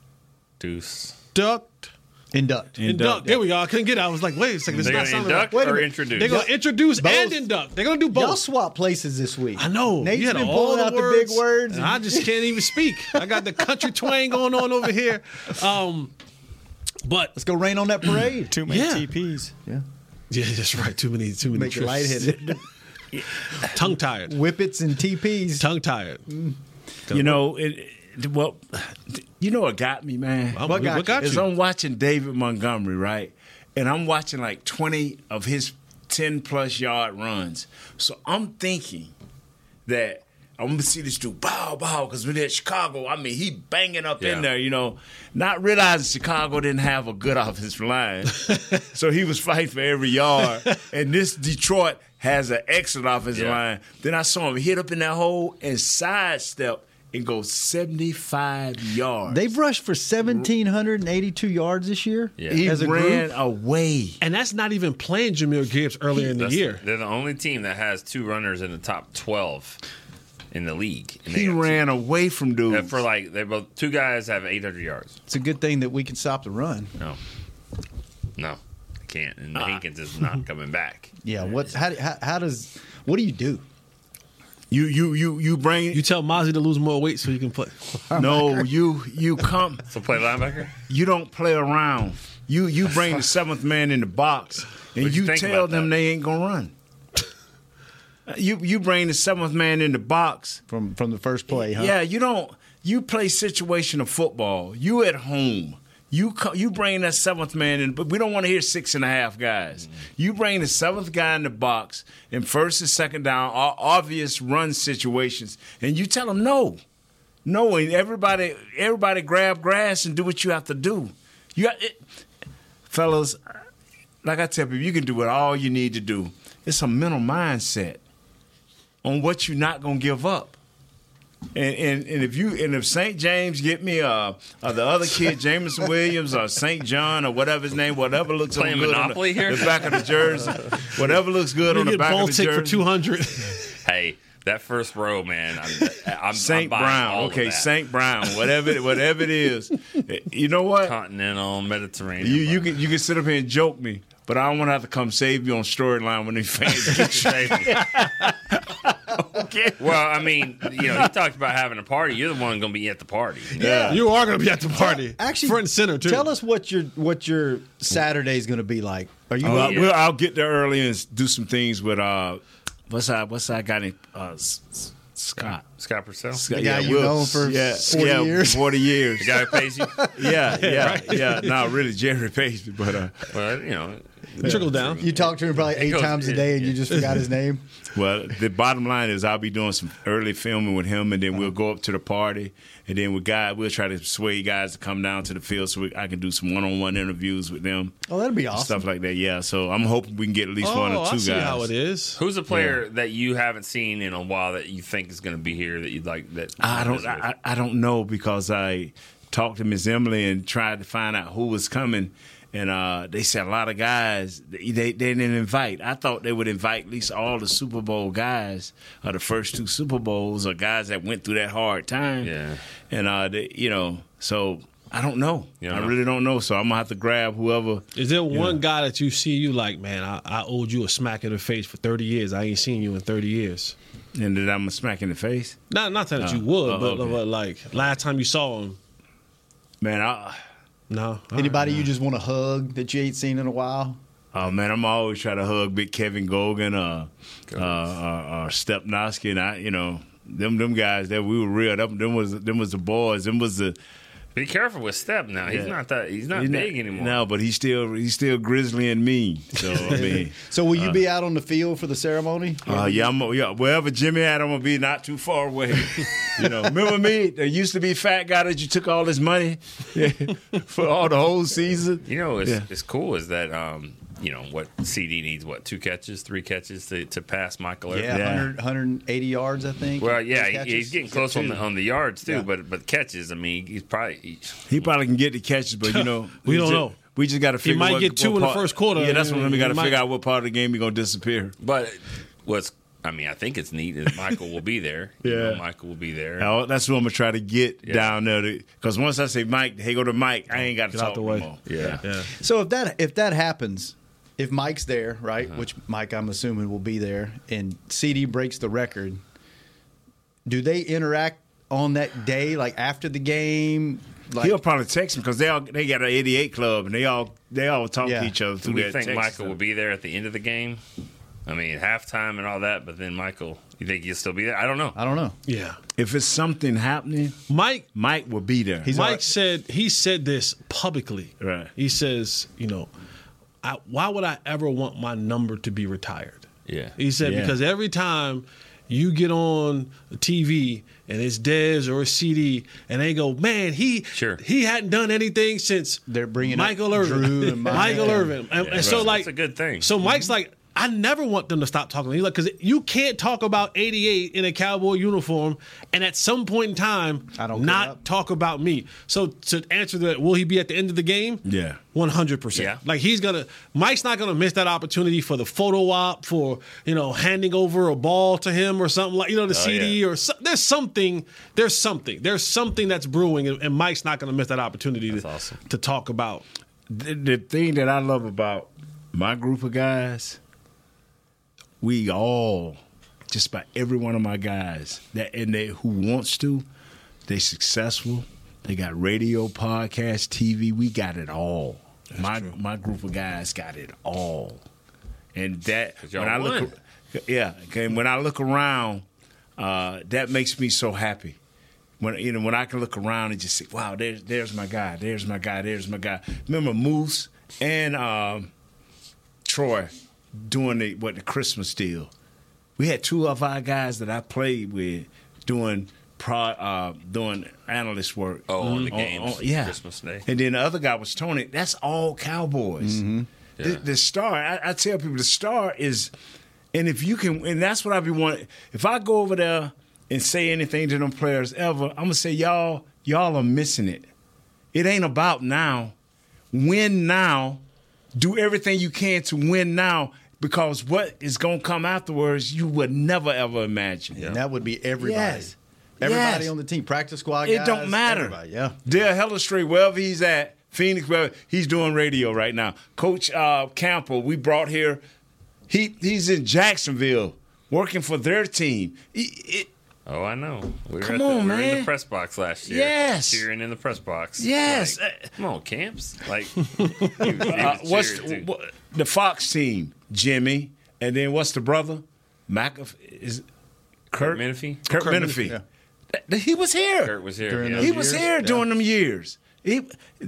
induct induct induct. There we go. I couldn't get it. I was like, wait a second. It's they're not gonna sounding induct right. or introduce. They're gonna introduce Both. and induct. They're gonna do both. Y'all swap places this week. I know. Nate's You had been all pulling the out words, the big words. and I just can't even speak. I got the country twang going on over here. Um, but let's go rain on that parade. Too many Yeah. T Ps. Yeah. Yeah, that's right. Too many, too many. Make it trips. lightheaded. Tongue tired. Whippets and T Ps. Tongue tired. Mm. You know, it, it, well, you know what got me, man? What, what got, got is you? I'm watching David Montgomery, right? And I'm watching like twenty of his ten-plus yard runs. So I'm thinking that I'm going to see this dude bow, bow, because when at Chicago, I mean, he banging up Yeah. in there, you know, not realizing Chicago didn't have a good offensive line. So he was fighting for every yard. And this Detroit has an excellent offensive Yeah. line. Then I saw him hit up in that hole and sidestep and go seventy-five yards. They've rushed for one thousand seven hundred eighty-two yards this year. Yeah. He as a ran group. away. And that's not even playing Jahmyr Gibbs earlier in the That's- year. They're the only team that has two runners in the top twelve in the league. And they He got ran away from two, dudes. for like they both two guys have eight hundred yards. It's a good thing that we can stop the run. No, no, I can't. And Hankins is not coming back. Yeah. What? How, how? How does? What do you do? You you you you bring You tell Mozzie to lose more weight so he can play. no you you come So play linebacker. you don't play around. You you bring the seventh man in the box and What'd you you think tell about them that? they ain't gonna run. You you bring the seventh man in the box from from the first play, huh? Yeah, you don't. You play situational football. You at home. You co- you bring that seventh man in, but we don't want to hear six and a half guys. You bring the seventh guy in the box in first and second down, o- obvious run situations, and you tell them no, no, and everybody everybody grab grass and do what you have to do. You got it, fellas. Like I tell people, you can do what all you need to do. It's a mental mindset on what you're not gonna give up. And, and and if you and if Saint James get me uh, uh the other kid Jameson Williams or Saint John or whatever his name, whatever looks Playing good Monopoly on the, here? the back of the jersey, whatever looks good You on the get back of the Baltic jersey. for two hundred. Hey, that first row, man. I'm, I'm Saint I'm buying Brown, all okay, of that. Saint Brown, whatever it, whatever it is. You know what? Continental, Mediterranean. You you can you can sit up here and joke me, but I don't want to have to come save you on storyline when these fans get you. Okay. Well, I mean, you know, he talked about having a party. You're the one going to be at the party. Yeah. You are going to be at the party. Actually, front and center too. Tell us what your what your Saturday's going to be like. Are you? Well, yeah. we'll, I'll get there early and do some things with uh, what's that? What's that guy named uh, S- S- Scott? Scott Purcell? Scott, The guy yeah, you Will. know for yeah, forty yeah, years? Forty years. The guy who pays you? Yeah, yeah, yeah. No, really, Jerry pays me, but uh, Well, you know. Trickle down. You talk to him probably eight goes- times a day, and you just forgot his name. well, the bottom line is I'll be doing some early filming with him, and then we'll go up to the party, and then with guys, we'll try to sway guys to come down to the field so we, I can do some one-on-one interviews with them. Oh, that'd be and awesome. Stuff like that. Yeah. So I'm hoping we can get at least Oh, one or two I see guys. how it is. Who's a player that you haven't seen in a while that you think is going to be here that you'd like? That I don't. I, I don't know because I talked to Miss Emily and tried to find out who was coming, and uh, they said a lot of guys they, they didn't invite. I thought they would invite at least all the Super Bowl guys or the first two Super Bowls or guys that went through that hard time. Yeah, and uh, they, you know, so I don't know. You don't I know? really don't know. So I'm gonna have to grab whoever. Is there one know. guy that you see you like, man, I, I owed you a smack in the face for thirty years. I ain't seen you in thirty years. And that I'm a smack in the face. Not not that Oh, you would, oh, but, okay. but like last time you saw him. Man, I. No. Anybody you just want to hug that you ain't seen in a while? Oh man, I'm always trying to hug Big Kevin Gogan, uh, uh, uh, uh, Stepnoski, and I, you know, them them guys that we were real. Them, them was them was the boys. Them was the. Be careful with Step now. He's Yeah. not that. He's not He's big not- anymore. No, but he's still he's still grizzly and mean. So I mean, So will you uh, be out on the field for the ceremony? Uh, yeah, I'm, yeah, wherever Jimmy at, I'm gonna be not too far away. You know, remember me? There used to be fat guy that you took all his money for all the whole season. You know, it's, Yeah. it's cool is that um, you know what C D needs what two catches, three catches to, to pass Michael Irvin. Yeah, one hundred, one hundred eighty yards, I think. Well, yeah, Three he, catches. he's getting He's close got on the two. on the yards too, Yeah. but but catches. I mean, he's probably he, He probably can get the catches, but you know, We don't ju- know. We just got to He figure. might what, get two what in the part- first quarter. Yeah, that's what we got to He might- figure out what part of the game he gonna disappear. But what's I mean, I think it's neat that Michael will be there. You Yeah. know, Michael will be there. Oh, that's what I'm gonna try to get Yeah. down there. Because once I say Mike, hey, go to Mike. I ain't got to Get out talk the no way. more. Yeah. Yeah. So if that if that happens, if Mike's there, right, Uh-huh. which Mike I'm assuming will be there, and C D breaks the record, do they interact on that day, like after the game? Like, He'll probably text him because they all they got an eighty-eight club and they all they all talk Yeah. to each other Do through we that think text Michael stuff. will be there at the end of the game? I mean, halftime and all that, but then Michael, you think he'll still be there? I don't know. I don't know. Yeah. If it's something happening, Mike Mike will be there. Mike said he said this publicly. Right. He says, you know, I, why would I ever want my number to be retired? Yeah. He said Yeah. because every time you get on T V and it's Dez or it's C D and they go, man, he Sure. he hadn't done anything since They're bringing up Michael Irvin. Drew and Mike. Michael Irvin. And, Yeah, and so right. like That's a good thing. So Mike's like, I never want them to stop talking. He's like, because you can't talk about eighty-eight in a Cowboy uniform and at some point in time I don't not cut up. talk about me. So to answer that, will he be at the end of the game? Yeah. one hundred percent. Yeah. Like he's going to, Mike's not going to miss that opportunity for the photo op, for, you know, handing over a ball to him or something like, you know, the Oh, C D yeah. or so, there's something, there's something, there's something that's brewing and, and Mike's not going to miss that opportunity That's to, awesome. to talk about. The, the thing that I love about my group of guys, we all, just about every one of my guys that and they who wants to, they successful. They got radio, podcast, T V. We got it all. my my group of guys got it all, and that 'Cause y'all when I look, won. yeah, okay, when I look around, uh, that makes me so happy. When you know when I can look around and just say, "Wow, there's there's my guy, there's my guy, there's my guy." Remember Moose and um, Troy doing the what the Christmas deal. We had two of our guys that I played with doing pro, uh, doing analyst work. Oh, on the games, yeah, Christmas Day. And then the other guy was Tony. That's all Cowboys. Yeah. The, the star. I, I tell people the star is, and if you can, and that's what I be wanting. If I go over there and say anything to them players ever, I'm gonna say y'all, y'all are missing it. It ain't about now. Win now. Do everything you can to win now, because what is gonna come afterwards, you would never ever imagine. And that would be everybody. Yes. Everybody Yes. on the team, practice squad It guys. don't matter. everybody, Yeah. Dale Hellestrate, wherever he's at, Phoenix, wherever, he's doing radio right now. Coach uh, Campbell, we brought here. He he's in Jacksonville working for their team. It- it- Oh, I know. We were Come at the, on, we were in man. the press box last year. Yes. Cheering in the press box. Yes. Like, come on, Camps. Like, he was- he was uh, what's cheering, too. what, the Fox team? Jimmy, and then what's the brother? McAfee is Kurt Kurt Menefee? Kurt, Kurt Menefee. Menefee, yeah. Th- th- He was here. Kurt was here. During yeah. those He was years? here Yeah. during them years. He,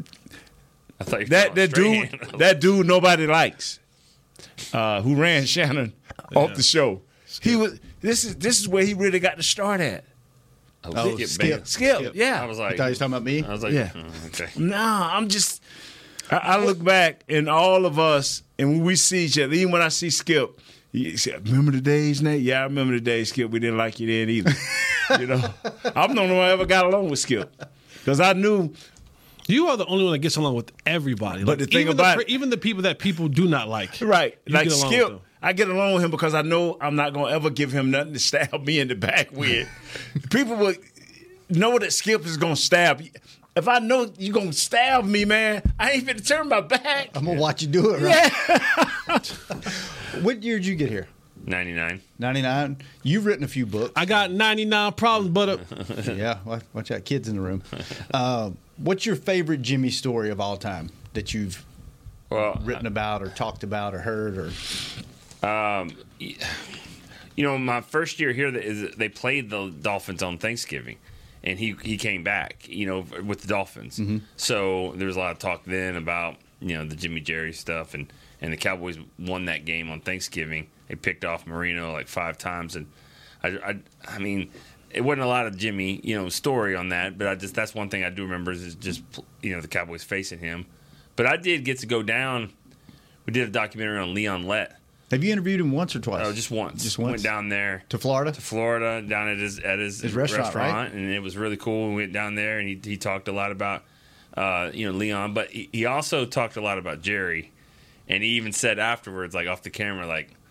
I thought you were that talking that dude, Strahan. that dude, nobody likes. Uh, who ran Shannon off the show? He was. This is this is where he really got the start at. Oh, Skip. Skip. Skip, Skip. yeah. I was I like, thought you was talking about me. I was like, Yeah. oh, okay. Nah, I'm just. I, I look back and all of us, and when we see each other, even when I see Skip, he said, "Remember the days, Nate?" Yeah, I remember the days, Skip. We didn't like you then either. You know, I'm the only one who ever got along with Skip because I knew. You are the only one that gets along with everybody. But the thing even about the, it- even the people that people do not like, Right. you like get along with Skip, them. I get along with him because I know I'm not going to ever give him nothing to stab me in the back with. People would know that Skip is going to stab you. If I know you're going to stab me, man, I ain't finna turn my back. I'm gonna watch you do it. Right? Yeah. What year did you get here? ninety-nine. ninety-nine. You've written a few books. I got ninety-nine problems, but uh, yeah, watch, watch out, kids in the room. Uh, what's your favorite Jimmy story of all time that you've Well, written about or talked about or heard or? Um, y- you know, my first year here, is they played the Dolphins on Thanksgiving, and he he came back, you know, with the Dolphins. Mm-hmm. So there was a lot of talk then about, you know, the Jimmy Jerry stuff, and, and the Cowboys won that game on Thanksgiving. They picked off Marino like five times, and I, I, I mean, it wasn't a lot of Jimmy, you know, story on that, but I just that's one thing I do remember is just, you know, the Cowboys facing him. But I did get to go down. We did a documentary on Leon Lett. Have you interviewed him once or twice? Oh, just once. Just once. Went down there to Florida. to Florida, down at his at his, His restaurant, right? and it was really cool. We went down there, and he he talked a lot about uh, you know Leon, but he, he also talked a lot about Jerry, and he even said afterwards, like off the camera, like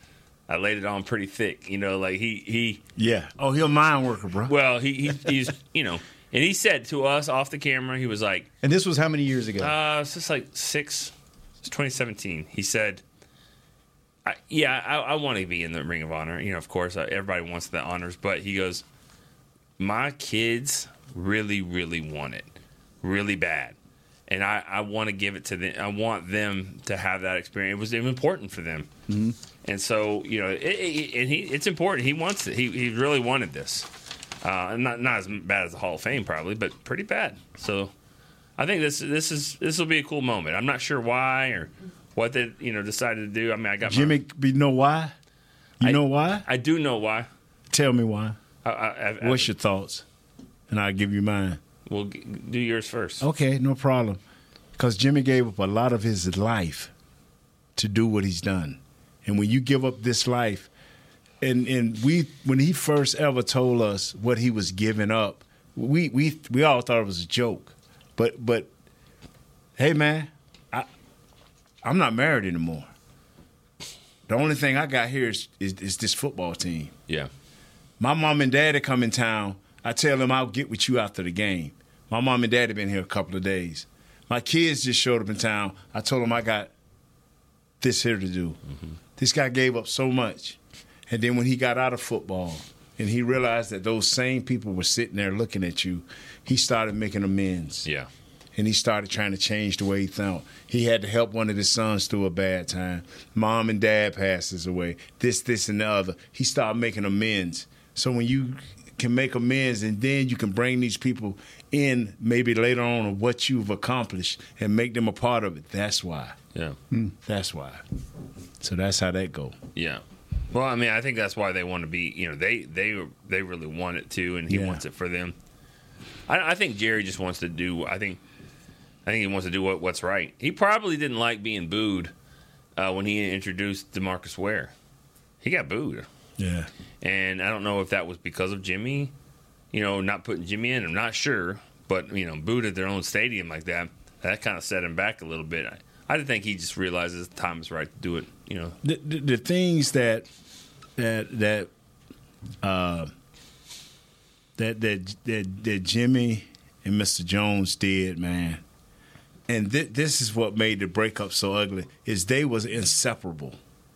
I laid it on pretty thick. You know, like he he. Yeah. Oh, he'll mind worker, bro. Well, he, he he's you know, and he said to us off the camera, he was like, and this was how many years ago? Uh, it's just like six. It's twenty seventeen. He said, I, "Yeah, I, I want to be in the Ring of Honor. You know, of course, uh, everybody wants the honors, but he goes, my kids really, really want it, really bad." And I, I want to give it to them. I want them to have that experience. It was important for them. Mm-hmm. And so, you know, it, it, and he, it's important. He wants it. He, he really wanted this. Uh, not not as bad as the Hall of Fame, probably, but pretty bad. So I think this this is this will be a cool moment. I'm not sure why or what they you know decided to do. I mean, I got Jimmy. My, you know why? You I, know why? I do know why. Tell me why. I, I, I, What's your thoughts? And I'll give you mine. We'll do yours first. Okay, no problem. Because Jimmy gave up a lot of his life to do what he's done. And when you give up this life, and, and we when he first ever told us what he was giving up, we we we all thought it was a joke. But but hey man, I I'm not married anymore. The only thing I got here is is, is this football team. Yeah. My mom and daddy come in town. I tell them I'll get with you after the game. My mom and daddy been here a couple of days. My kids just showed up in town. I told them I got this here to do. Mm-hmm. This guy gave up so much. And then when he got out of football and he realized that those same people were sitting there looking at you, he started making amends. Yeah. And he started trying to change the way he thought. He had to help one of his sons through a bad time. Mom and dad passes away. This, this, and the other. He started making amends. So when you can make amends and then you can bring these people in maybe later on of what you've accomplished and make them a part of it, that's why. Yeah. Mm, that's why. So that's how that go. Yeah. Well, I mean, I think that's why they want to be, you know, they they they really want it too, and he Yeah. wants it for them. I, I think Jerry just wants to do, I think I think he wants to do what, what's right. He probably didn't like being booed uh, when he introduced DeMarcus Ware. He got booed. Yeah. And I don't know if that was because of Jimmy, you know, not putting Jimmy in. I'm not sure. But, you know, booed at their own stadium like that, that kind of set him back a little bit. I, I think he just realizes the time is right to do it, you know. The, the, the things that that that uh, that that that that Jimmy and Mister Jones did, man, and th- this is what made the breakup so ugly, is they was inseparable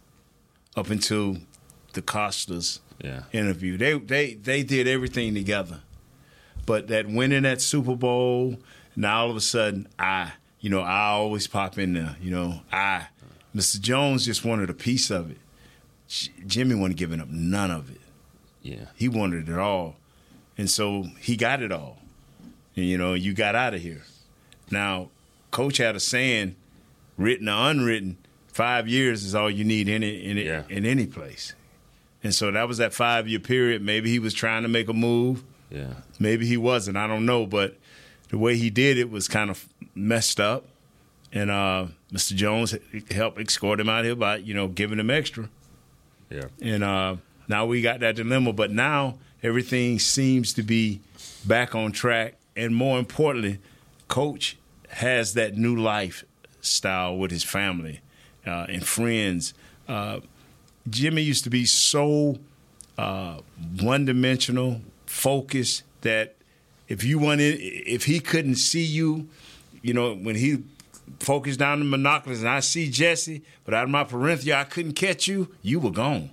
up until the Costas yeah. interview. They they they did everything together. But that winning that Super Bowl, now all of a sudden, I, you know, I always pop in there, you know, I. Mister Jones just wanted a piece of it. J- Jimmy wasn't giving up none of it. Yeah. He wanted it all. And so he got it all. And, you know, you got out of here. Now, Coach had a saying, written or unwritten, five years is all you need in, it, in, it, Yeah. in any place. And so that was that five-year period. Maybe he was trying to make a move. Yeah. Maybe he wasn't. I don't know. But the way he did it was kind of messed up. And uh, Mister Jones helped escort him out here by, you know, giving him extra. Yeah. And uh, now we got that dilemma. But now everything seems to be back on track. And more importantly, Coach has that new lifestyle with his family uh, and friends. Uh, Jimmy used to be so uh, one-dimensional, focused, that if you went in, if he couldn't see you, you know, when he focused down the monoculars and I see Jesse, but out of my parenthia I couldn't catch you, you were gone.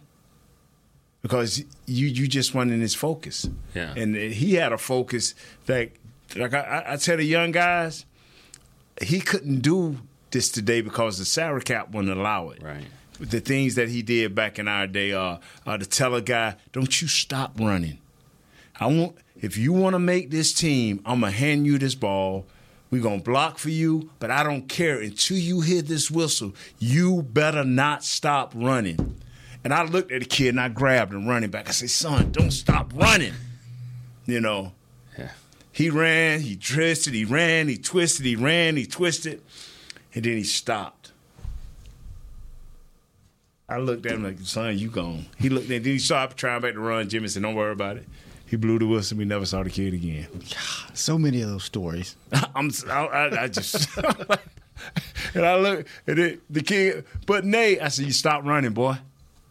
Because you you just weren't in his focus. Yeah. And he had a focus that, like I, I tell the young guys, he couldn't do this today because the salary cap wouldn't allow it. Right. The things that he did back in our day are uh, uh, to tell a guy, don't you stop running. I want if you want to make this team, I'm going to hand you this ball. We're going to block for you, but I don't care. Until you hear this whistle, you better not stop running. And I looked at the kid and I grabbed him running back. I said, son, don't stop running. You know. Yeah. He ran, he twisted, he ran, he twisted, he ran, he twisted, and then he stopped. I looked at him like, son, you gone. He looked at him, then he started trying back to run. Jimmy said, don't worry about it. He blew the whistle. We never saw the kid again. So many of those stories. I'm, I, I, I just, and I look, and it, the kid, but Nate, I said, you stop running, boy.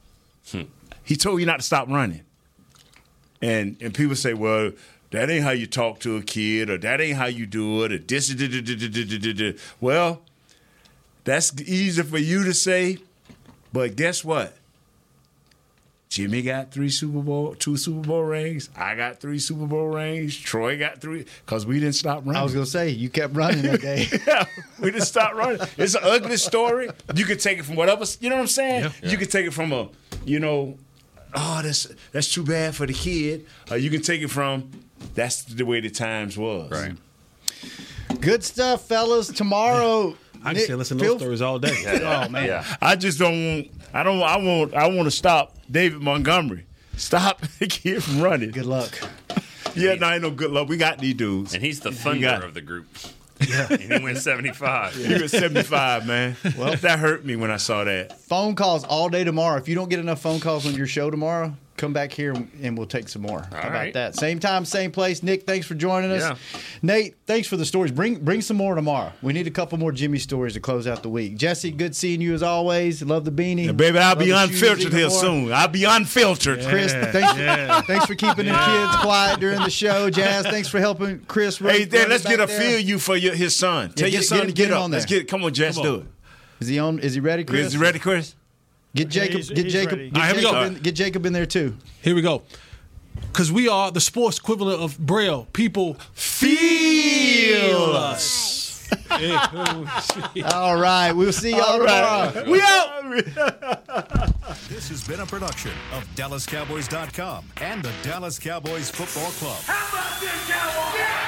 Hmm. He told you not to stop running. And and people say, well, that ain't how you talk to a kid, or that ain't how you do it, or this. Well, that's easy for you to say, but guess what? Jimmy got three Super Bowl, two Super Bowl rings. I got three Super Bowl rings. Troy got three because we didn't stop running. I was gonna say you kept running that day. Yeah, we didn't stop running. It's an ugly story. You could take it from whatever. You know what I'm saying? Yeah, yeah. You could take it from a, you know, oh, that's that's too bad for the kid. Or you can take it from that's the way the times was. Right. Good stuff, fellas. Tomorrow. I can say listen to those stories all day. Oh man. Yeah. I just don't want. I don't. I want. I want to stop David Montgomery. Stop the kid from running. Good luck. Yeah, no, ain't no good luck. We got these dudes. And he's the thunder got- of the group. Yeah. And he wins seventy-five. He was seventy-five, man. Well, that hurt me when I saw that. Phone calls all day tomorrow. If you don't get enough phone calls on your show tomorrow, come back here and we'll take some more. How about right. that? Same time, same place. Nick, thanks for joining us. Yeah. Nate, thanks for the stories. Bring bring some more tomorrow. We need a couple more Jimmy stories to close out the week. Jesse, good seeing you as always. Love the beanie. Yeah, baby, I'll Love be the shoes unfiltered even here more. soon. I'll be unfiltered. Chris, thanks, thanks for keeping the kids quiet during the show. Jazz, thanks for helping Chris. Hey, run- Dan, run let's back get a there. feel you for your, his son. Tell Yeah, your get- son get- to get get, him up. on Let's there. get. Come on, Jess, Come do on. it. Is he on? Is he ready, Chris? Is he ready, Chris? Get Jacob. He's- get he's Jacob. ready. Get, All right, here we Jacob go. in, get Jacob in there too. Here we go. Because we are the sports equivalent of Braille. People feel us. All right, we'll see y'all tomorrow. We out. This has been a production of Dallas Cowboys dot com and the Dallas Cowboys Football Club. How about this, Cowboys? Yeah!